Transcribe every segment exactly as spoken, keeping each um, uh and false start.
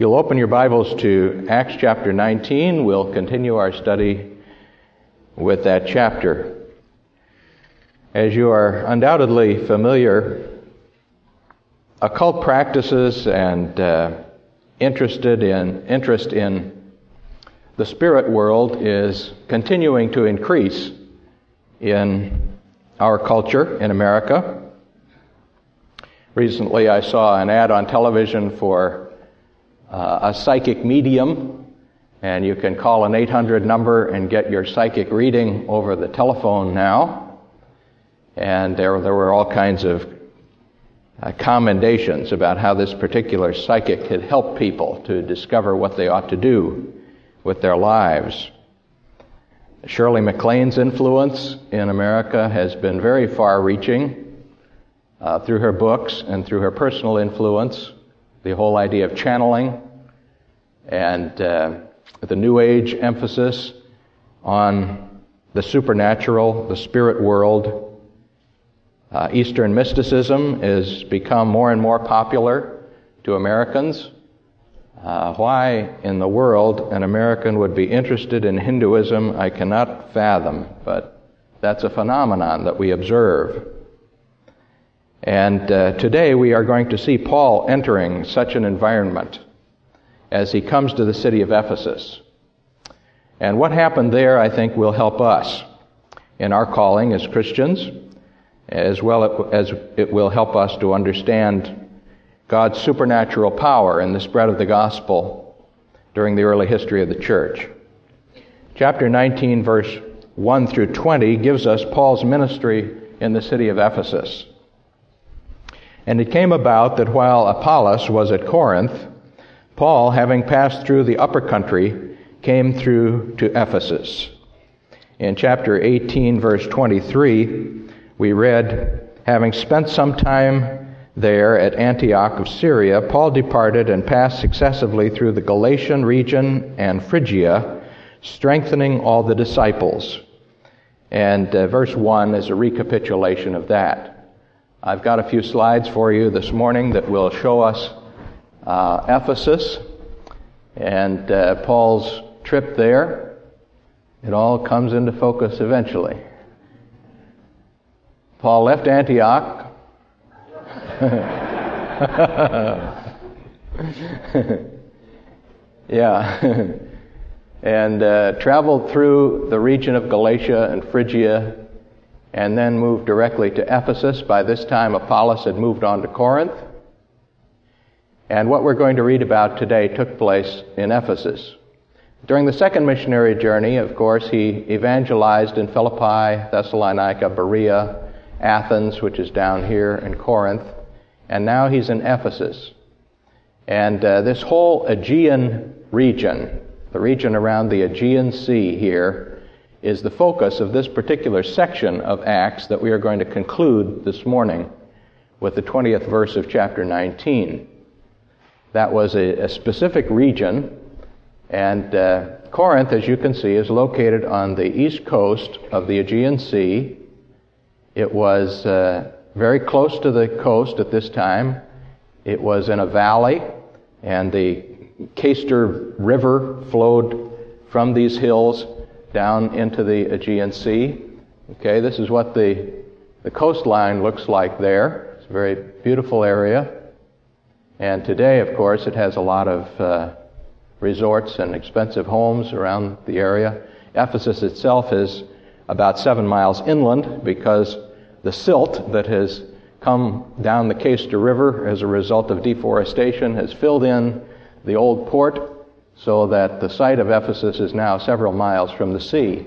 you'll open your Bibles to Acts chapter nineteen, we'll continue our study with that chapter. As you are undoubtedly familiar, occult practices and uh, interested in interest in the spirit world is continuing to increase in our culture in America. Recently, I saw an ad on television for uh, a psychic medium, and you can call an eight hundred number and get your psychic reading over the telephone now. And there, there were all kinds of uh, commendations about how this particular psychic had helped people to discover what they ought to do with their lives. Shirley MacLaine's influence in America has been very far-reaching. Uh, through her books and through her personal influence, the whole idea of channeling and uh, the New Age emphasis on the supernatural, the spirit world. Uh, Eastern mysticism has become more and more popular to Americans. Uh, why in the world an American would be interested in Hinduism, I cannot fathom, but that's a phenomenon that we observe. And uh, today we are going to see Paul entering such an environment as he comes to the city of Ephesus. And what happened there, I think, will help us in our calling as Christians, as well as it will help us to understand God's supernatural power in the spread of the gospel during the early history of the church. Chapter nineteen, verse one through twenty, gives us Paul's ministry in the city of Ephesus. And it came about that while Apollos was at Corinth, Paul, having passed through the upper country, came through to Ephesus. In chapter eighteen, verse twenty-three, we read, having spent some time there at Antioch of Syria, Paul departed and passed successively through the Galatian region and Phrygia, strengthening all the disciples. And uh, verse one is a recapitulation of that. I've got a few slides for you this morning that will show us uh, Ephesus and uh, Paul's trip there. It all comes into focus eventually. Paul left Antioch. yeah. and uh, traveled through the region of Galatia and Phrygia, and then moved directly to Ephesus. By this time, Apollos had moved on to Corinth. And what we're going to read about today took place in Ephesus. During the second missionary journey, of course, he evangelized in Philippi, Thessalonica, Berea, Athens, which is down here, and Corinth. And now he's in Ephesus. And uh, this whole Aegean region, the region around the Aegean Sea here, is the focus of this particular section of Acts that we are going to conclude this morning with the twentieth verse of chapter nineteen. That was a, a specific region, and uh, Corinth, as you can see, is located on the east coast of the Aegean Sea. It was uh, very close to the coast at this time. It was in a valley, and the Cayster River flowed from these hills down into the Aegean Sea. Okay, this is what the the coastline looks like there. It's a very beautiful area. And today, of course, it has a lot of uh, resorts and expensive homes around the area. Ephesus itself is about seven miles inland because the silt that has come down the Cayster River as a result of deforestation has filled in the old port, so that the site of Ephesus is now several miles from the sea.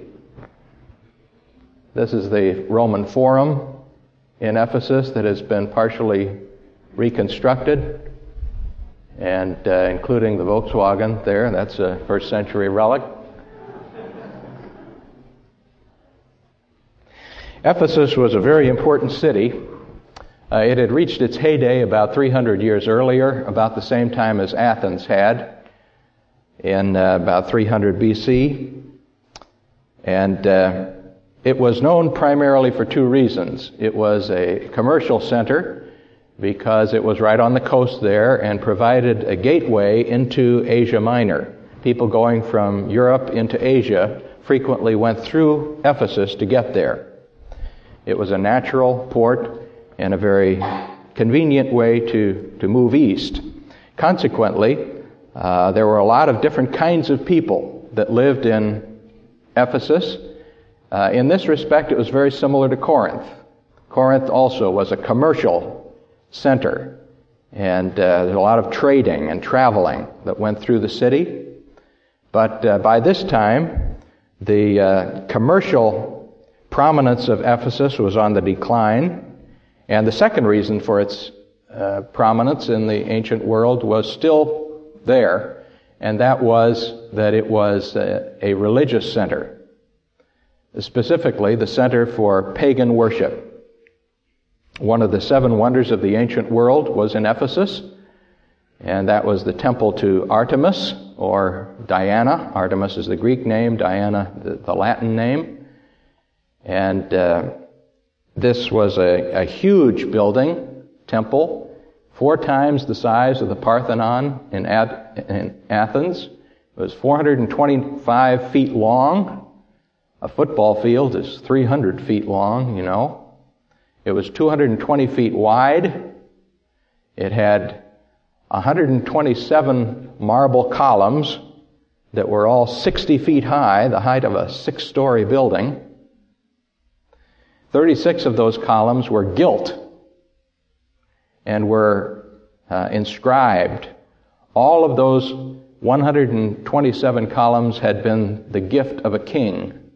This is the Roman Forum in Ephesus that has been partially reconstructed, and uh, including the Volkswagen there. That's a first century relic. Ephesus was a very important city. Uh, it had reached its heyday about three hundred years earlier, about the same time as Athens had, in uh, about three hundred B C. And uh, it was known primarily for two reasons. It was a commercial center because it was right on the coast there and provided a gateway into Asia Minor. People going from Europe into Asia frequently went through Ephesus to get there. It was a natural port and a very convenient way to, to move east. Consequently, uh, there were a lot of different kinds of people that lived in Ephesus. Uh, in this respect, it was very similar to Corinth. Corinth also was a commercial center, and uh, there's a lot of trading and traveling that went through the city. But uh, by this time, the uh, commercial prominence of Ephesus was on the decline, and the second reason for its uh, prominence in the ancient world was still there, and that was that it was a, a religious center, specifically the center for pagan worship. One of the seven wonders of the ancient world was in Ephesus, and that was the temple to Artemis, or Diana. Artemis is the Greek name, Diana the, the Latin name. And uh, this was a, a huge building, temple, four times the size of the Parthenon in, Ad, in Athens. It was four hundred twenty-five feet long. A football field is three hundred feet long, you know. It was two hundred twenty feet wide. It had one hundred twenty-seven marble columns that were all sixty feet high, the height of a six-story building. thirty-six of those columns were gilt and were uh, inscribed. All of those one hundred twenty-seven columns had been the gift of a king.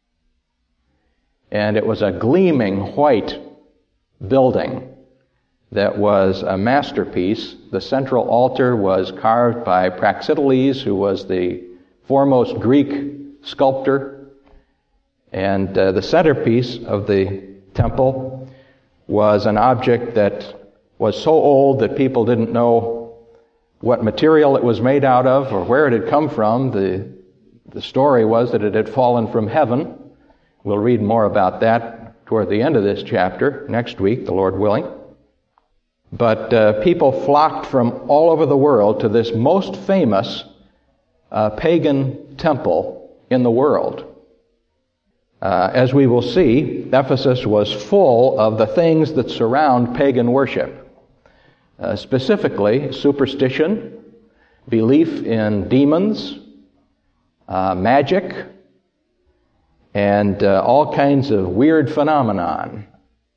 And it was a gleaming white building that was a masterpiece. The central altar was carved by Praxiteles, who was the foremost Greek sculptor. And uh, the centerpiece of the temple was an object that was so old that people didn't know what material it was made out of or where it had come from. The, the story was that it had fallen from heaven. We'll read more about that toward the end of this chapter next week, the Lord willing. But uh, people flocked from all over the world to this most famous uh, pagan temple in the world. Uh, as we will see, Ephesus was full of the things that surround pagan worship. Uh, specifically, superstition, belief in demons, uh, magic, and uh, all kinds of weird phenomenon.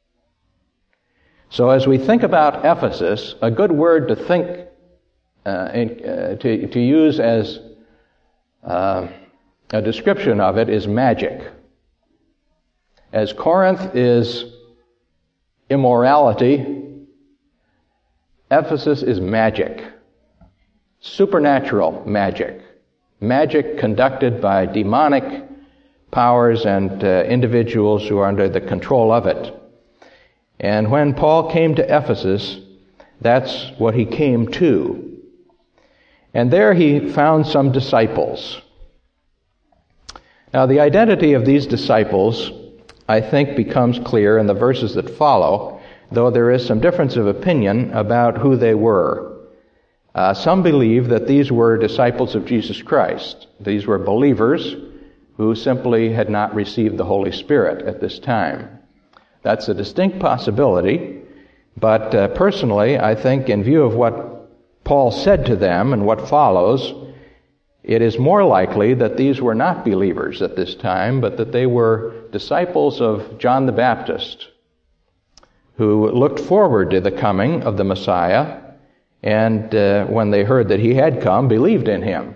So as we think about Ephesus, a good word to think, uh, in, uh, to, to use as uh, a description of it is magic. As Corinth is immorality, Ephesus is magic. Supernatural magic. Magic conducted by demonic powers and uh, individuals who are under the control of it. And when Paul came to Ephesus, that's what he came to. And there he found some disciples. Now, the identity of these disciples, I think, becomes clear in the verses that follow, though there is some difference of opinion about who they were. Uh, some believe that these were disciples of Jesus Christ. These were believers who simply had not received the Holy Spirit at this time. That's a distinct possibility, but uh, personally, I think in view of what Paul said to them and what follows, it is more likely that these were not believers at this time, but that they were disciples of John the Baptist, who looked forward to the coming of the Messiah, and uh, when they heard that he had come, believed in him.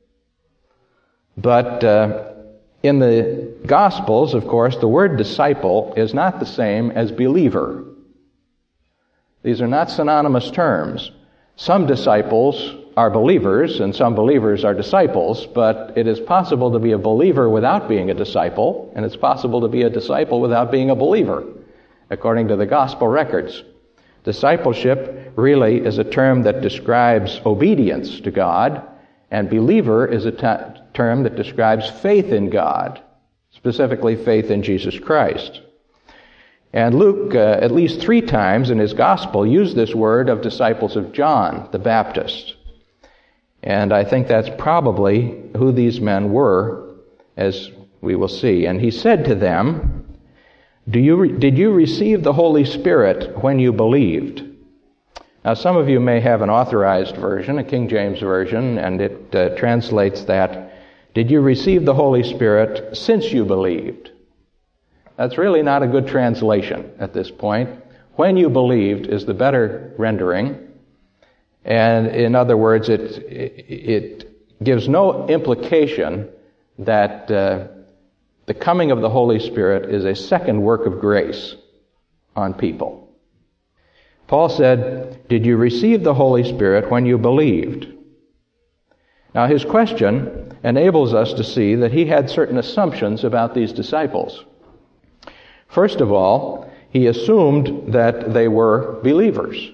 But uh, in the Gospels, of course, the word disciple is not the same as believer. These are not synonymous terms. Some disciples are believers, and some believers are disciples, but it is possible to be a believer without being a disciple, and it's possible to be a disciple without being a believer, according to the Gospel records. Discipleship really is a term that describes obedience to God, and believer is a t- term that describes faith in God, specifically faith in Jesus Christ. And Luke, uh, at least three times in his gospel, used this word of disciples of John the Baptist. And I think that's probably who these men were, as we will see. And he said to them, Do you re- did you receive the Holy Spirit when you believed? Now, some of you may have an authorized version, a King James version, and it uh, translates that, Did you receive the Holy Spirit since you believed? That's really not a good translation at this point. When you believed is the better rendering. And in other words, it, it gives no implication that uh, the coming of the Holy Spirit is a second work of grace on people. Paul said, Did you receive the Holy Spirit when you believed? Now, his question enables us to see that he had certain assumptions about these disciples. First of all, he assumed that they were believers.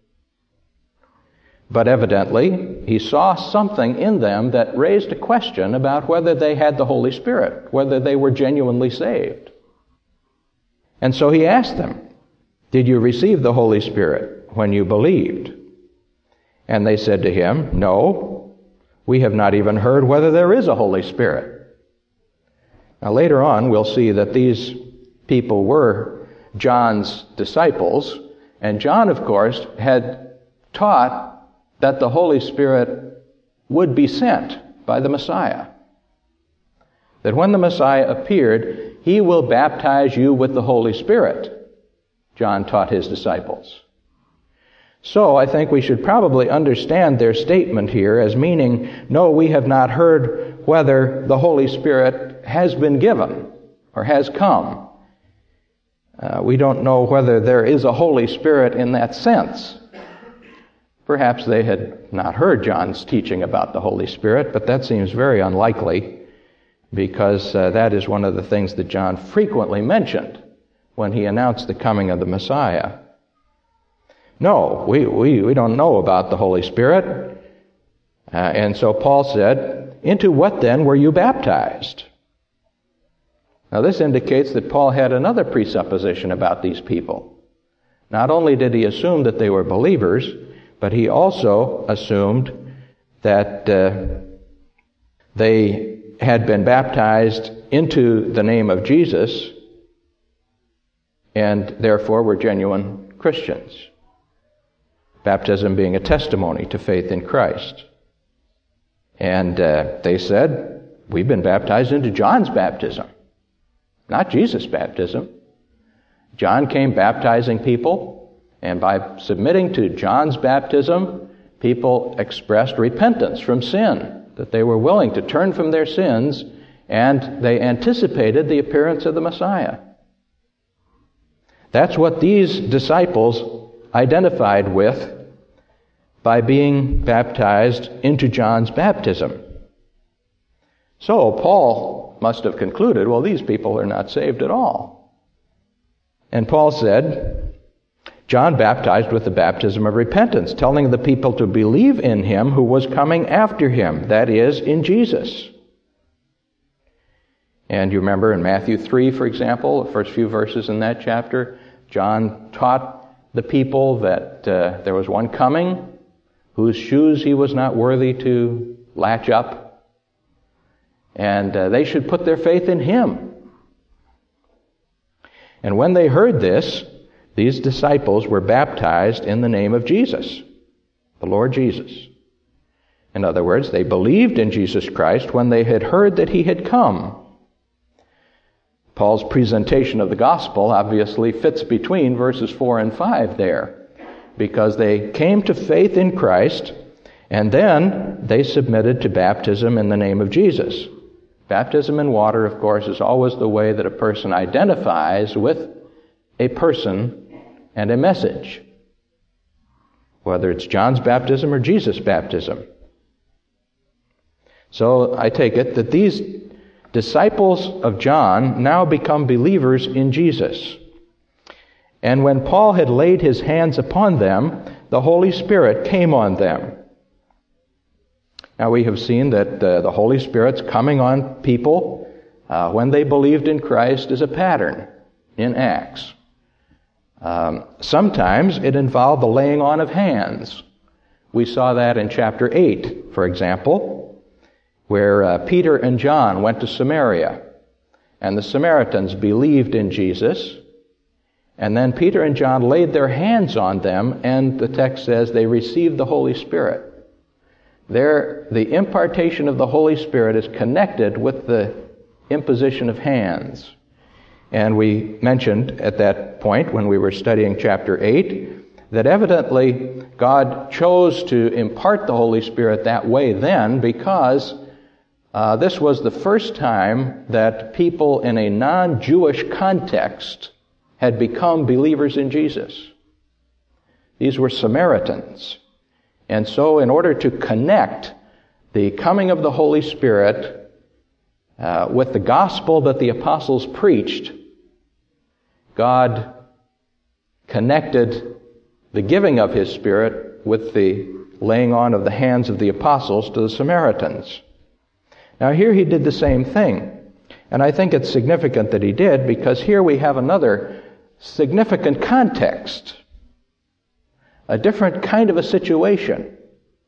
But evidently, he saw something in them that raised a question about whether they had the Holy Spirit, whether they were genuinely saved. And so he asked them, Did you receive the Holy Spirit when you believed? And they said to him, No, we have not even heard whether there is a Holy Spirit. Now later on, we'll see that these people were John's disciples, and John, of course, had taught that the Holy Spirit would be sent by the Messiah. That when the Messiah appeared, he will baptize you with the Holy Spirit, John taught his disciples. So I think we should probably understand their statement here as meaning, no, we have not heard whether the Holy Spirit has been given or has come. Uh, we don't know whether there is a Holy Spirit in that sense. Perhaps they had not heard John's teaching about the Holy Spirit, but that seems very unlikely because uh, that is one of the things that John frequently mentioned when he announced the coming of the Messiah. No, we, we, we don't know about the Holy Spirit. Uh, and so Paul said, Into what then were you baptized? Now this indicates that Paul had another presupposition about these people. Not only did he assume that they were believers, but he also assumed that uh, they had been baptized into the name of Jesus and therefore were genuine Christians. Baptism being a testimony to faith in Christ. And uh, they said, We've been baptized into John's baptism, not Jesus' baptism. John came baptizing people, and by submitting to John's baptism, people expressed repentance from sin, that they were willing to turn from their sins, and they anticipated the appearance of the Messiah. That's what these disciples identified with by being baptized into John's baptism. So Paul must have concluded, well, these people are not saved at all. And Paul said, John baptized with the baptism of repentance, telling the people to believe in him who was coming after him, that is, in Jesus. And you remember in Matthew three, for example, the first few verses in that chapter, John taught the people that uh, there was one coming whose shoes he was not worthy to latch up, and uh, they should put their faith in him. And when they heard this, these disciples were baptized in the name of Jesus, the Lord Jesus. In other words, they believed in Jesus Christ when they had heard that he had come. Paul's presentation of the gospel obviously fits between verses four and five there, because they came to faith in Christ, and then they submitted to baptism in the name of Jesus. Baptism in water, of course, is always the way that a person identifies with a person and a message, whether it's John's baptism or Jesus' baptism. So I take it that these disciples of John now become believers in Jesus. And when Paul had laid his hands upon them, the Holy Spirit came on them. Now we have seen that uh, the Holy Spirit's coming on people uh, when they believed in Christ is a pattern in Acts. Um, sometimes it involved the laying on of hands. We saw that in chapter eight, for example, where uh, Peter and John went to Samaria, and the Samaritans believed in Jesus, and then Peter and John laid their hands on them, and the text says they received the Holy Spirit. There, the impartation of the Holy Spirit is connected with the imposition of hands. And we mentioned at that point, when we were studying chapter eight, that evidently God chose to impart the Holy Spirit that way then because uh, this was the first time that people in a non-Jewish context had become believers in Jesus. These were Samaritans. And so in order to connect the coming of the Holy Spirit uh, with the gospel that the apostles preached, God connected the giving of His Spirit with the laying on of the hands of the apostles to the Samaritans. Now here He did the same thing. And I think it's significant that He did because here we have another significant context. A different kind of a situation.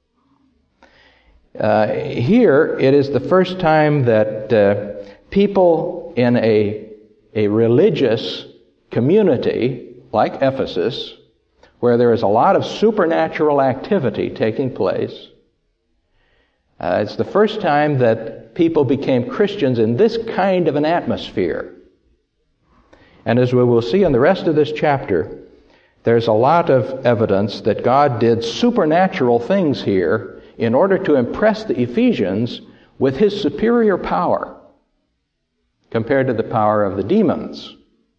Uh, here it is the first time that uh, people in a, a religious community like Ephesus, where there is a lot of supernatural activity taking place, uh, it's the first time that people became Christians in this kind of an atmosphere. And as we will see in the rest of this chapter, there's a lot of evidence that God did supernatural things here in order to impress the Ephesians with His superior power compared to the power of the demons.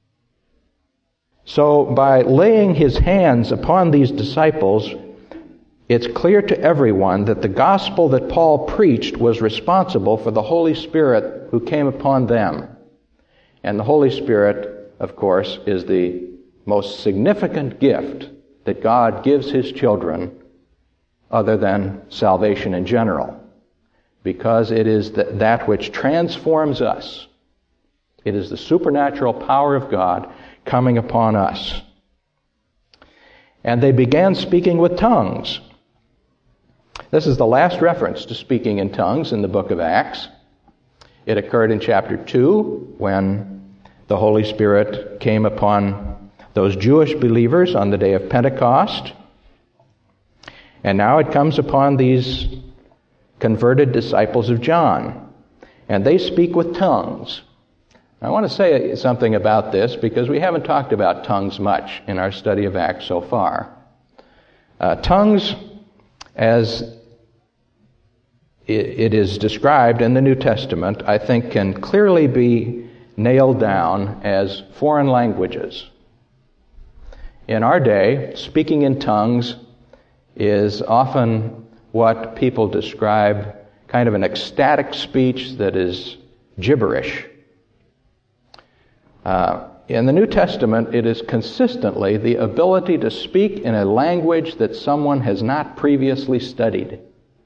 So by laying His hands upon these disciples, it's clear to everyone that the gospel that Paul preached was responsible for the Holy Spirit who came upon them. And the Holy Spirit, of course, is the most significant gift that God gives His children other than salvation in general, because it is th- that which transforms us. It is the supernatural power of God coming upon us. And they began speaking with tongues. This is the last reference to speaking in tongues in the book of Acts. It occurred in chapter two when the Holy Spirit came upon those Jewish believers on the day of Pentecost. And now it comes upon these converted disciples of John. And they speak with tongues. I want to say something about this because we haven't talked about tongues much in our study of Acts so far. Uh, tongues, as it is described in the New Testament, I think can clearly be nailed down as foreign languages. In our day, speaking in tongues is often what people describe kind of an ecstatic speech that is gibberish. Uh, in the New Testament, it is consistently the ability to speak in a language that someone has not previously studied.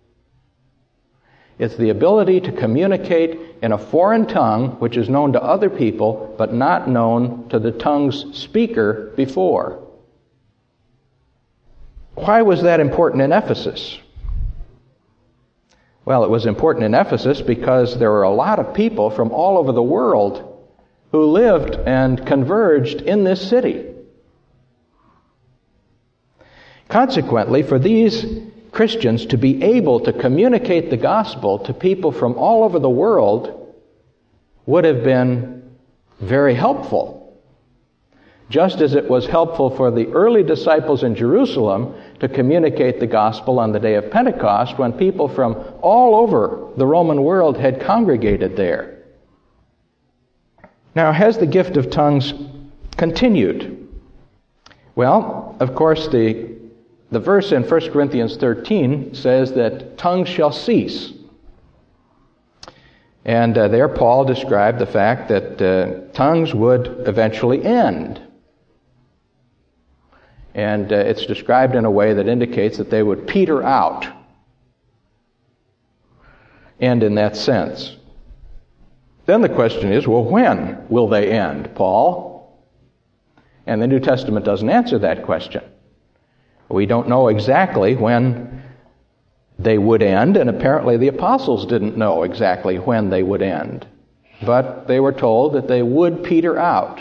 It's the ability to communicate in a foreign tongue which is known to other people but not known to the tongue's speaker before. Why was that important in Ephesus? Well, it was important in Ephesus because there were a lot of people from all over the world who lived and converged in this city. Consequently, for these Christians to be able to communicate the gospel to people from all over the world would have been very helpful. Just as it was helpful for the early disciples in Jerusalem to communicate the gospel on the day of Pentecost when people from all over the Roman world had congregated there. Now, has the gift of tongues continued? Well, of course, the, the verse in First Corinthians thirteen says that tongues shall cease. And uh, there Paul described the fact that uh, tongues would eventually end. And uh, it's described in a way that indicates that they would peter out. End in that sense. Then the question is, well, when will they end, Paul? And the New Testament doesn't answer that question. We don't know exactly when they would end, and apparently the apostles didn't know exactly when they would end. But they were told that they would peter out.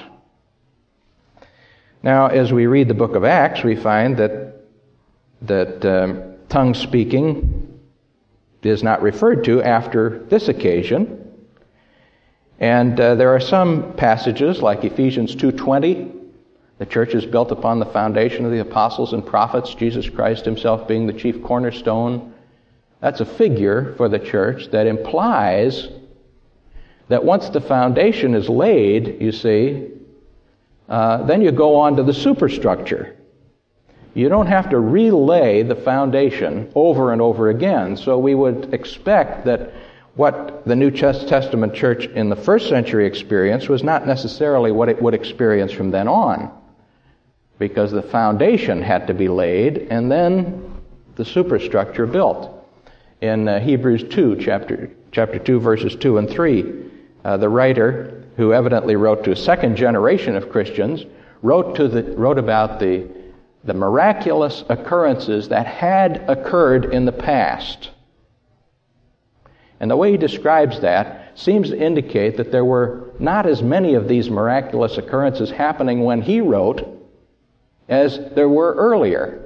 Now, as we read the book of Acts, we find that that um, tongue speaking is not referred to after this occasion. And uh, there are some passages, like Ephesians two twenty, the church is built upon the foundation of the apostles and prophets, Jesus Christ himself being the chief cornerstone. That's a figure for the church that implies that once the foundation is laid, you see, uh, then you go on to the superstructure. You don't have to relay the foundation over and over again. So we would expect that what the New Testament church in the first century experienced was not necessarily what it would experience from then on, because the foundation had to be laid and then the superstructure built. In uh, Hebrews two, chapter, chapter two, verses two and three, uh, the writer, who evidently wrote to a second generation of Christians, wrote to the wrote about the the miraculous occurrences that had occurred in the past. And the way he describes that seems to indicate that there were not as many of these miraculous occurrences happening when he wrote as there were earlier.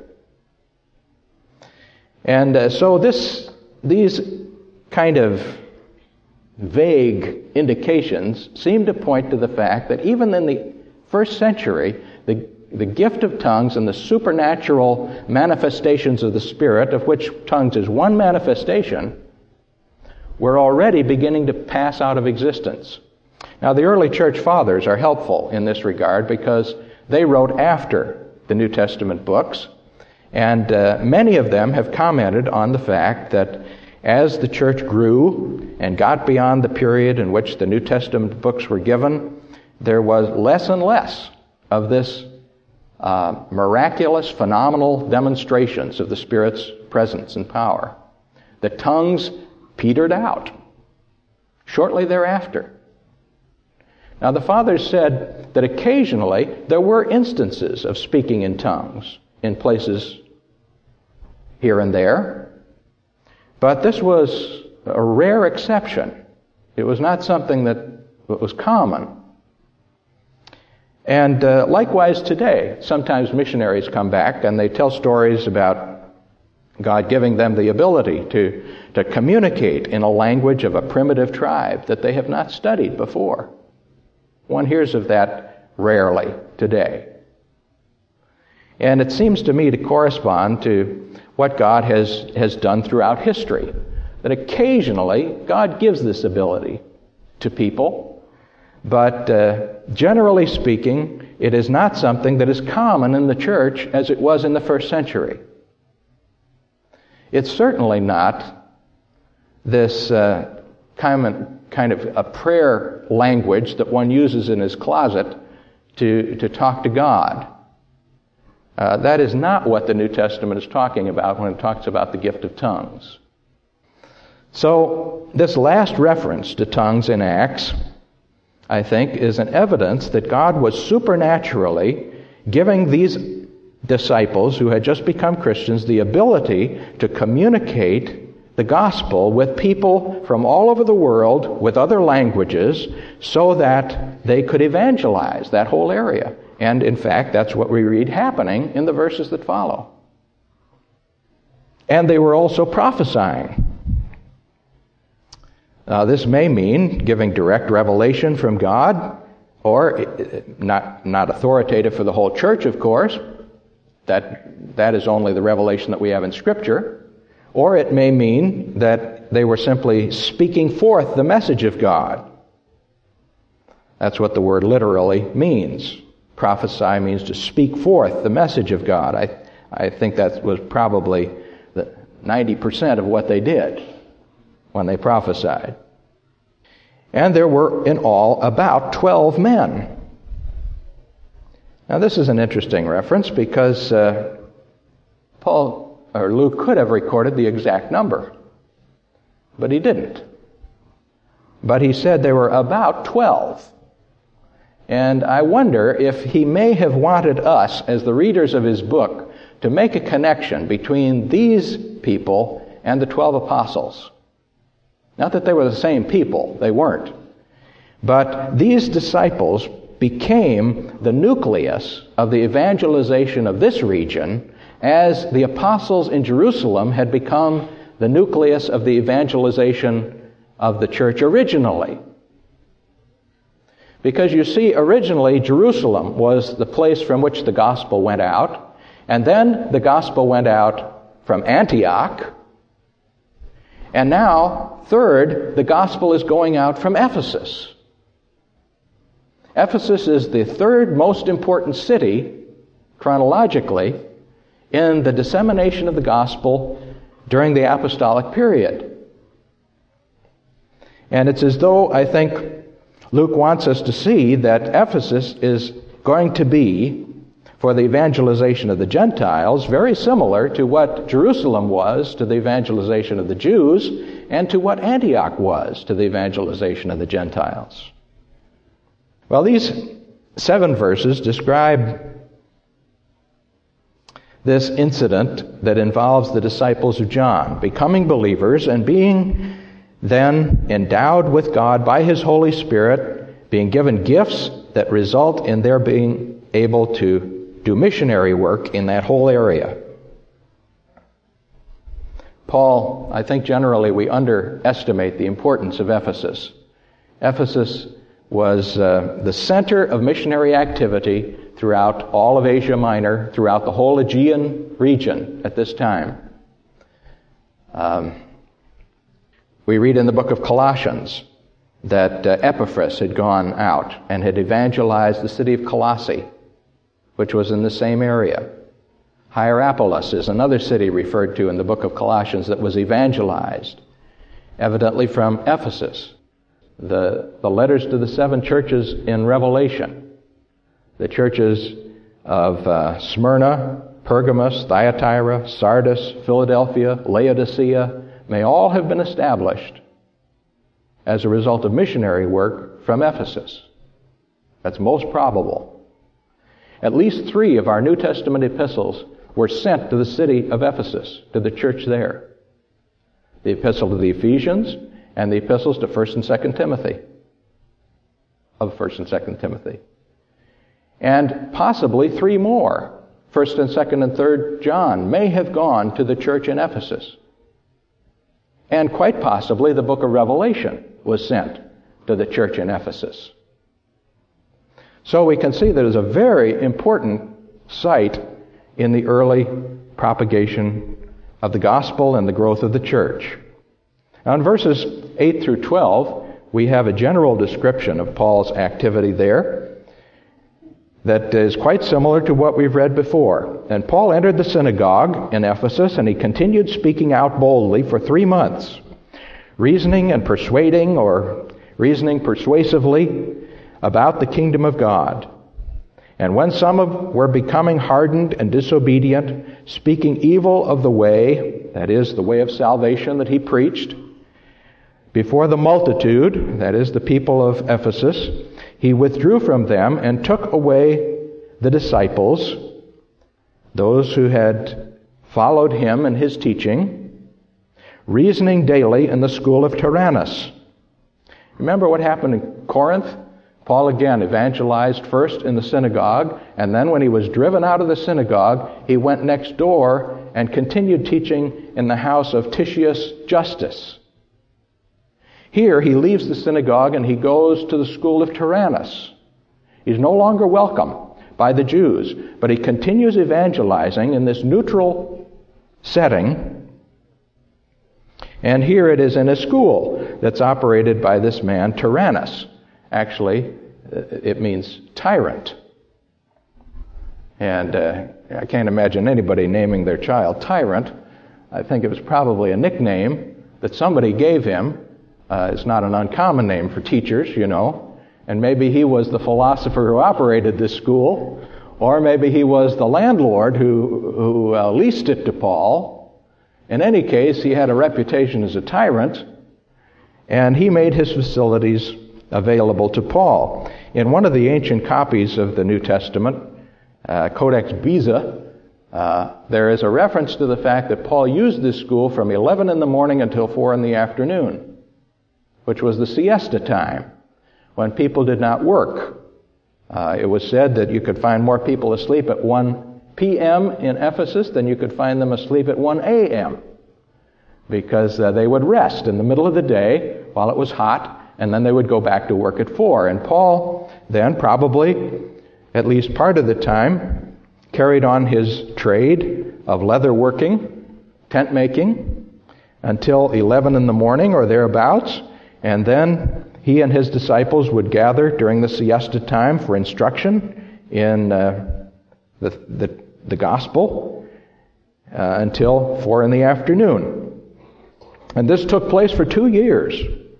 And uh, so this these kind of vague indications seem to point to the fact that even in the first century, the The gift of tongues and the supernatural manifestations of the Spirit, of which tongues is one manifestation, were already beginning to pass out of existence. Now, the early church fathers are helpful in this regard because they wrote after the New Testament books, and uh, many of them have commented on the fact that as the church grew and got beyond the period in which the New Testament books were given, there was less and less of this Uh, miraculous, phenomenal demonstrations of the Spirit's presence and power. The tongues petered out shortly thereafter. Now, the fathers said that occasionally there were instances of speaking in tongues in places here and there, but this was a rare exception. It was not something that was common. And uh, likewise today, sometimes missionaries come back and they tell stories about God giving them the ability to, to communicate in a language of a primitive tribe that they have not studied before. One hears of that rarely today. And it seems to me to correspond to what God has, has done throughout history, that occasionally God gives this ability to people. But uh, generally speaking, it is not something that is common in the church as it was in the first century. It's certainly not this uh, common kind of a prayer language that one uses in his closet to, to talk to God. Uh, that is not what the New Testament is talking about when it talks about the gift of tongues. So this last reference to tongues in Acts, I think, is an evidence that God was supernaturally giving these disciples who had just become Christians the ability to communicate the gospel with people from all over the world with other languages so that they could evangelize that whole area. And in fact, that's what we read happening in the verses that follow. And they were also prophesying. Uh, this may mean giving direct revelation from God, or not not authoritative for the whole church, of course. That that is only the revelation that we have in Scripture. Or it may mean that they were simply speaking forth the message of God. That's what the word literally means. Prophesy means to speak forth the message of God. I I think that was probably the ninety percent of what they did when they prophesied. And there were in all about twelve men. Now this is an interesting reference because uh, Paul or Luke could have recorded the exact number, but he didn't. But he said there were about twelve. And I wonder if he may have wanted us, as the readers of his book, to make a connection between these people and the twelve apostles. Not that they were the same people, they weren't. But these disciples became the nucleus of the evangelization of this region, as the apostles in Jerusalem had become the nucleus of the evangelization of the church originally. Because you see, originally Jerusalem was the place from which the gospel went out, and then the gospel went out from Antioch, and now, third, the gospel is going out from Ephesus. Ephesus is the third most important city, chronologically, in the dissemination of the gospel during the apostolic period. And it's as though, I think, Luke wants us to see that Ephesus is going to be, for the evangelization of the Gentiles, very similar to what Jerusalem was to the evangelization of the Jews, and to what Antioch was to the evangelization of the Gentiles. Well, these seven verses describe this incident that involves the disciples of John becoming believers and being then endowed with God by His Holy Spirit, being given gifts that result in their being able to do missionary work in that whole area. Paul, I think generally we underestimate the importance of Ephesus. Ephesus was uh, the center of missionary activity throughout all of Asia Minor, throughout the whole Aegean region at this time. Um, we read in the book of Colossians that uh, Epaphras had gone out and had evangelized the city of Colossae, which was in the same area. Hierapolis is another city referred to in the book of Colossians that was evangelized, evidently from Ephesus. The, the letters to the seven churches in Revelation, the churches of uh, Smyrna, Pergamos, Thyatira, Sardis, Philadelphia, Laodicea, may all have been established as a result of missionary work from Ephesus. That's most probable. At least three of our New Testament epistles were sent to the city of Ephesus, to the church there. The epistle to the Ephesians and the epistles to First and Second Timothy, of First and Second Timothy. And possibly three more, First and Second and Third John, may have gone to the church in Ephesus. And quite possibly the book of Revelation was sent to the church in Ephesus. So we can see that it's a very important site in the early propagation of the gospel and the growth of the church. Now in verses eight through twelve, we have a general description of Paul's activity there that is quite similar to what we've read before. And Paul entered the synagogue in Ephesus, and he continued speaking out boldly for three months, reasoning and persuading, or reasoning persuasively, about the kingdom of God. And when some of were becoming hardened and disobedient, speaking evil of the way, that is, the way of salvation that he preached, before the multitude, that is, the people of Ephesus, he withdrew from them and took away the disciples, those who had followed him in his teaching, reasoning daily in the school of Tyrannus. Remember what happened in Corinth? Paul again evangelized first in the synagogue, and then when he was driven out of the synagogue, he went next door and continued teaching in the house of Titius Justus. Here he leaves the synagogue and he goes to the school of Tyrannus. He's no longer welcome by the Jews, but he continues evangelizing in this neutral setting. And here it is in a school that's operated by this man, Tyrannus. Actually, it means tyrant. And uh, I can't imagine anybody naming their child Tyrant. I think it was probably a nickname that somebody gave him. Uh, it's not an uncommon name for teachers, you know. And maybe he was the philosopher who operated this school, or maybe he was the landlord who, who uh, leased it to Paul. In any case, he had a reputation as a tyrant, and he made his facilities available to Paul. In one of the ancient copies of the New Testament, uh, Codex Beza, uh, there is a reference to the fact that Paul used this school from eleven in the morning until four in the afternoon, which was the siesta time, when people did not work. Uh, it was said that you could find more people asleep at one p.m. in Ephesus than you could find them asleep at one a.m., because uh, they would rest in the middle of the day while it was hot, and then they would go back to work at four. And Paul then probably, at least part of the time, carried on his trade of leather working, tent making, until eleven in the morning or thereabouts, and then he and his disciples would gather during the siesta time for instruction in uh, the, the, the gospel uh, until four in the afternoon. And this took place for two years.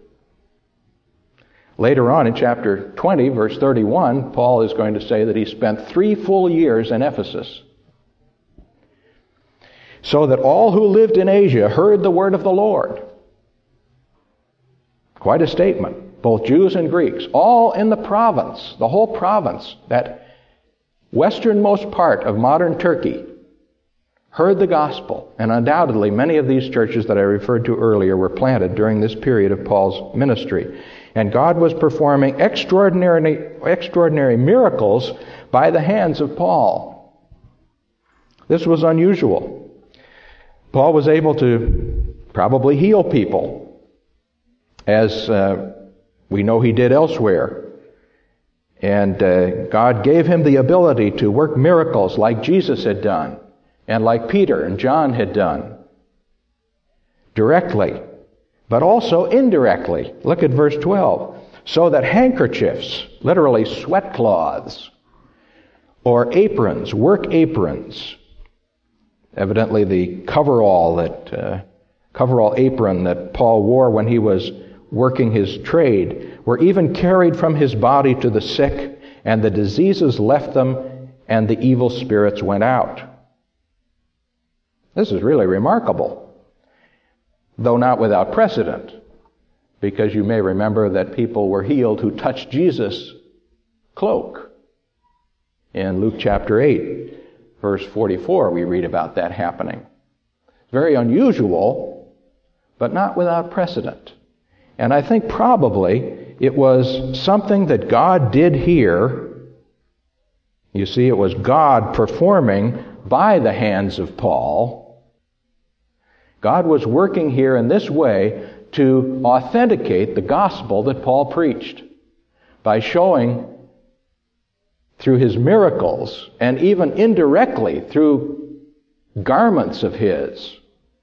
Later on in chapter twenty, verse thirty-one, Paul is going to say that he spent three full years in Ephesus, so that all who lived in Asia heard the word of the Lord. Quite a statement. Both Jews and Greeks, all in the province, the whole province, that westernmost part of modern Turkey, heard the gospel. And undoubtedly, many of these churches that I referred to earlier were planted during this period of Paul's ministry. And God was performing extraordinary, extraordinary miracles by the hands of Paul. This was unusual. Paul was able to probably heal people, as uh, we know he did elsewhere. And uh, God gave him the ability to work miracles like Jesus had done, and like Peter and John had done, directly, but also indirectly. Look at verse twelve. So that handkerchiefs, literally sweat cloths, or aprons, work aprons, evidently the coverall that uh, coverall apron that Paul wore when he was working his trade, were even carried from his body to the sick, and the diseases left them, and the evil spirits went out. This is really remarkable, though not without precedent, because you may remember that people were healed who touched Jesus' cloak. In Luke chapter eight, verse forty-four, we read about that happening. Very unusual, but not without precedent. And I think probably it was something that God did here. You see, it was God performing by the hands of Paul. God was working here in this way to authenticate the gospel that Paul preached by showing through his miracles, and even indirectly through garments of his,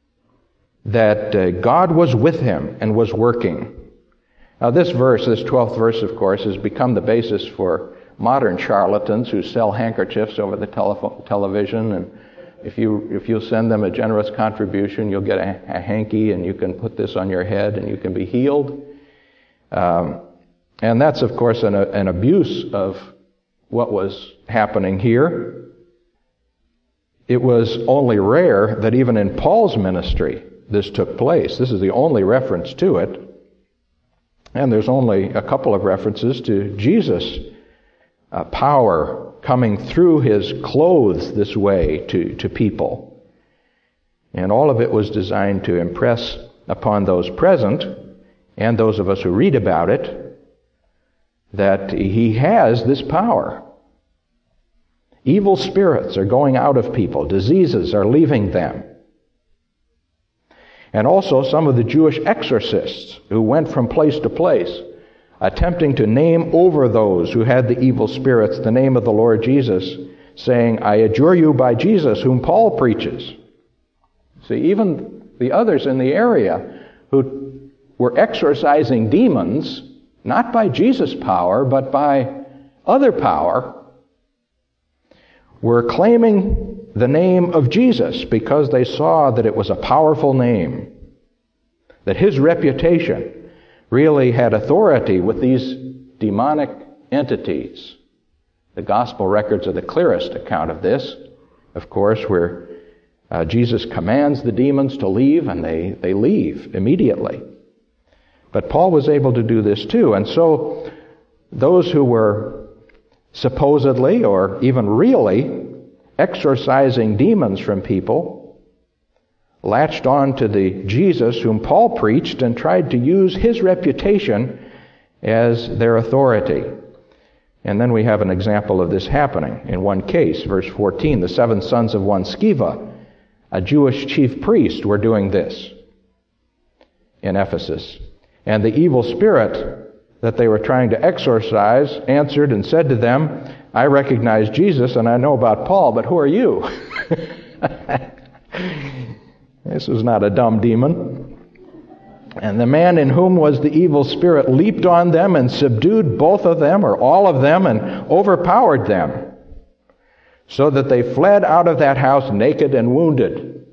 that uh, God was with him and was working. Now this verse, this twelfth verse, of course, has become the basis for modern charlatans who sell handkerchiefs over the tele- television, and if you if you send them a generous contribution, you'll get a, a hanky, and you can put this on your head, and you can be healed. Um, and that's, of course, an, an abuse of what was happening here. It was only rare that even in Paul's ministry this took place. This is the only reference to it. And there's only a couple of references to Jesus' uh, power coming through his clothes this way to, to people. And all of it was designed to impress upon those present, and those of us who read about it, that he has this power. Evil spirits are going out of people. Diseases are leaving them. And also some of the Jewish exorcists who went from place to place, attempting to name over those who had the evil spirits the name of the Lord Jesus, saying, I adjure you by Jesus, whom Paul preaches. See, even the others in the area who were exorcising demons, not by Jesus' power, but by other power, were claiming the name of Jesus because they saw that it was a powerful name, that his reputation really had authority with these demonic entities. The gospel records are the clearest account of this, of course, where uh, Jesus commands the demons to leave, and they, they leave immediately. But Paul was able to do this too. And so those who were supposedly or even really exorcising demons from people latched on to the Jesus whom Paul preached and tried to use his reputation as their authority. And then we have an example of this happening in one case. Verse fourteen, the seven sons of one Sceva, a Jewish chief priest, were doing this in Ephesus. And the evil spirit that they were trying to exorcise answered and said to them, I recognize Jesus and I know about Paul, but who are you? This was not a dumb demon. And the man in whom was the evil spirit leaped on them and subdued both of them, or all of them, and overpowered them, so that they fled out of that house naked and wounded.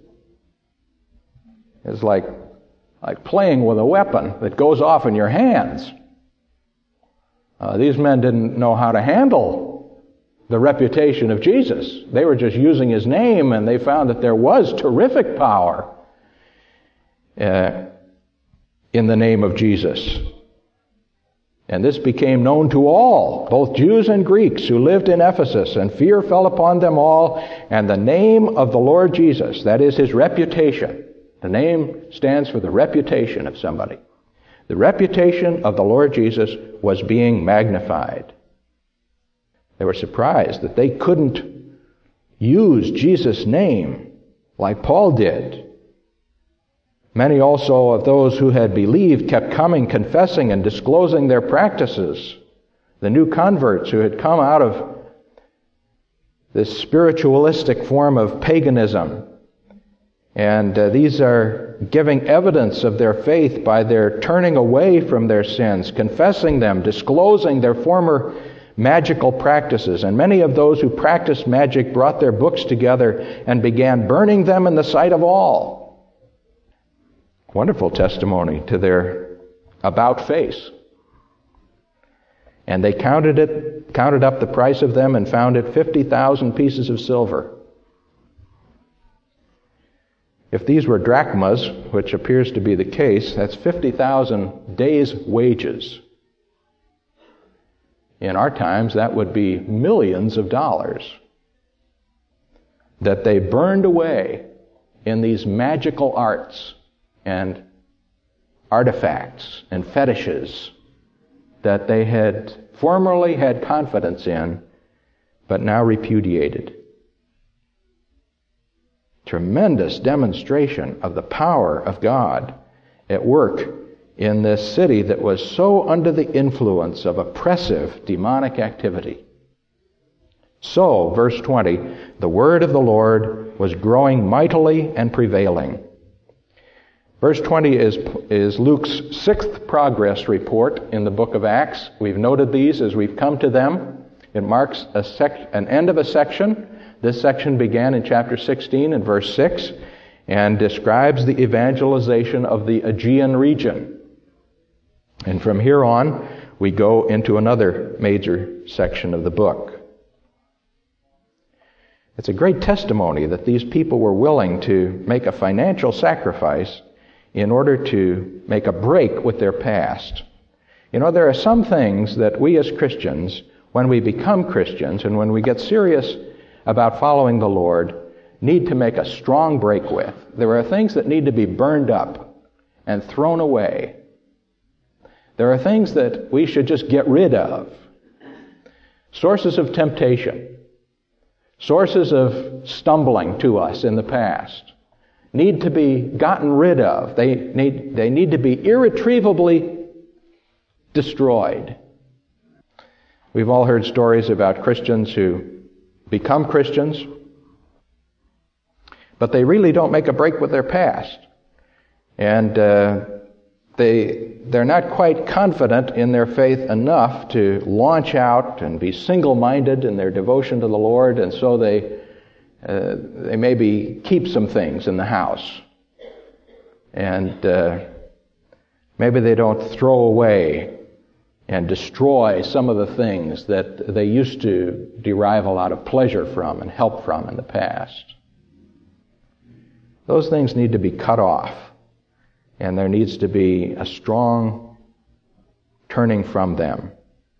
It's like, like playing with a weapon that goes off in your hands. Uh, these men didn't know how to handle the reputation of Jesus. They were just using his name, and they found that there was terrific power uh, in the name of Jesus. And this became known to all, both Jews and Greeks who lived in Ephesus, and fear fell upon them all, and the name of the Lord Jesus, that is his reputation. The name stands for the reputation of somebody. The reputation of the Lord Jesus was being magnified. They were surprised that they couldn't use Jesus' name like Paul did. Many also of those who had believed kept coming, confessing, and disclosing their practices. The new converts who had come out of this spiritualistic form of paganism. And uh, these are giving evidence of their faith by their turning away from their sins, confessing them, disclosing their former magical practices. And many of those who practiced magic brought their books together and began burning them in the sight of all. Wonderful testimony to their about face. And they counted it, counted up the price of them and found it fifty thousand pieces of silver. If these were drachmas, which appears to be the case, that's fifty thousand days' wages. In our times, that would be millions of dollars that they burned away in these magical arts and artifacts and fetishes that they had formerly had confidence in, but now repudiated. Tremendous demonstration of the power of God at work in this city that was so under the influence of oppressive demonic activity. So, verse twenty, the word of the Lord was growing mightily and prevailing. Verse twenty is, is Luke's sixth progress report in the book of Acts. We've noted these as we've come to them. It marks a sec- an end of a section. This section began in chapter sixteen and verse six and describes the evangelization of the Aegean region. And from here on, we go into another major section of the book. It's a great testimony that these people were willing to make a financial sacrifice in order to make a break with their past. You know, there are some things that we as Christians, when we become Christians and when we get serious about following the Lord, need to make a strong break with. There are things that need to be burned up and thrown away. There are things that we should just get rid of. Sources of temptation, sources of stumbling to us in the past, need to be gotten rid of. They need, they need to be irretrievably destroyed. We've all heard stories about Christians who become Christians, but they really don't make a break with their past. And uh, they, they're not quite confident in their faith enough to launch out and be single-minded in their devotion to the Lord, and so they Uh, they maybe keep some things in the house. And uh, maybe they don't throw away and destroy some of the things that they used to derive a lot of pleasure from and help from in the past. Those things need to be cut off. And there needs to be a strong turning from them.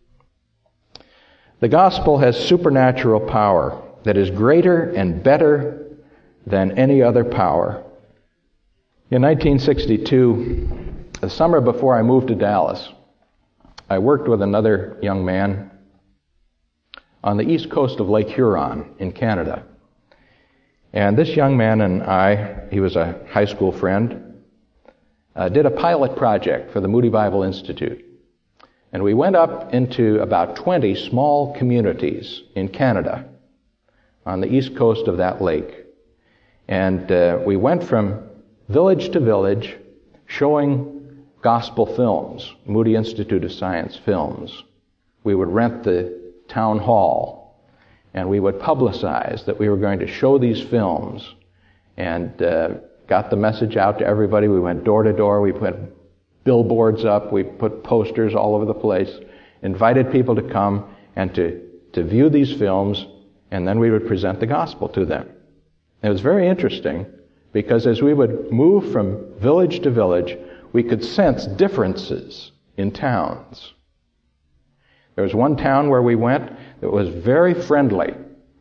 The gospel has supernatural power that is greater and better than any other power. In nineteen sixty-two, the summer before I moved to Dallas, I worked with another young man on the east coast of Lake Huron in Canada. And this young man and I, he was a high school friend, uh, did a pilot project for the Moody Bible Institute. And we went up into about twenty small communities in Canada on the east coast of that lake. And uh, we went from village to village showing gospel films, Moody Institute of Science films. We would rent the town hall, and we would publicize that we were going to show these films, and uh, got the message out to everybody. We went door to door. We put billboards up. We put posters all over the place, invited people to come and to, to view these films, and then we would present the gospel to them. It was very interesting because as we would move from village to village, we could sense differences in towns. There was one town where we went that was very friendly.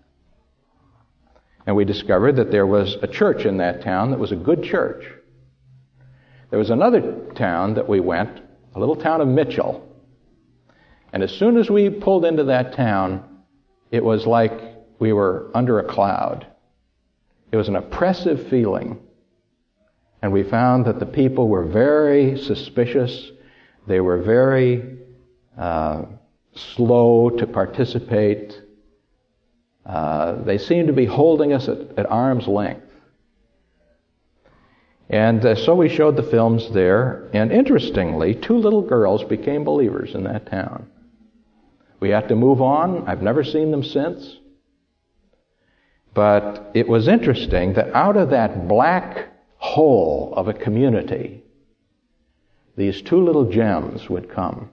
And we discovered that there was a church in that town that was a good church. There was another town that we went, a little town of Mitchell. And as soon as we pulled into that town, it was like we were under a cloud. It was an oppressive feeling. And we found that the people were very suspicious. They were very uh, slow to participate. Uh, they seemed to be holding us at, at arm's length. And uh, so we showed the films there. And interestingly, two little girls became believers in that town. We had to move on. I've never seen them since. But it was interesting that out of that black hole of a community, these two little gems would come.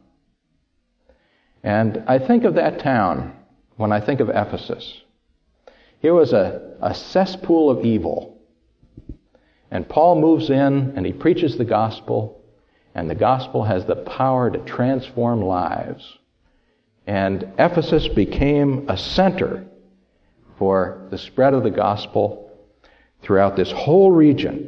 And I think of that town when I think of Ephesus. Here was a, a cesspool of evil. And Paul moves in and he preaches the gospel, and the gospel has the power to transform lives. And Ephesus became a center for the spread of the gospel throughout this whole region.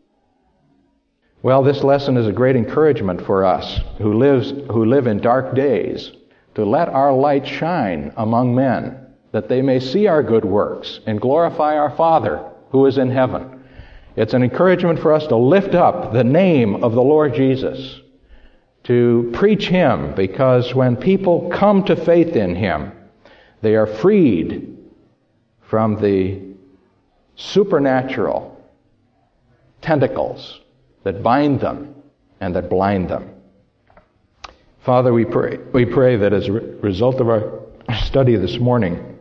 Well, this lesson is a great encouragement for us who lives who live in dark days, to let our light shine among men, that they may see our good works and glorify our Father who is in heaven. It's an encouragement for us to lift up the name of the Lord Jesus, to preach Him, because when people come to faith in Him, they are freed from the supernatural tentacles that bind them and that blind them. Father, we pray, we pray that as a result of our study this morning,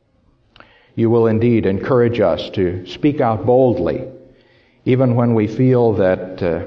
you will indeed encourage us to speak out boldly, even when we feel that uh,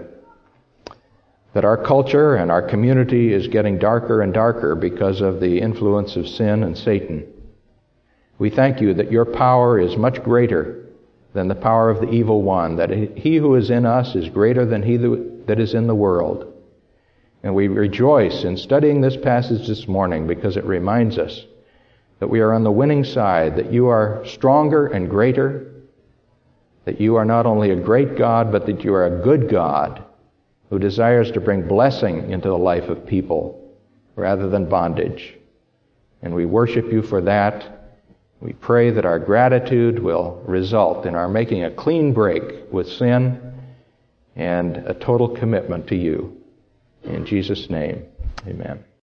that our culture and our community is getting darker and darker because of the influence of sin and Satan. We thank you that your power is much greater than the power of the evil one, that he who is in us is greater than he that is in the world. And we rejoice in studying this passage this morning because it reminds us that we are on the winning side, that you are stronger and greater, that you are not only a great God, but that you are a good God who desires to bring blessing into the life of people rather than bondage. And we worship you for that. We pray that our gratitude will result in our making a clean break with sin and a total commitment to you. In Jesus' name, amen.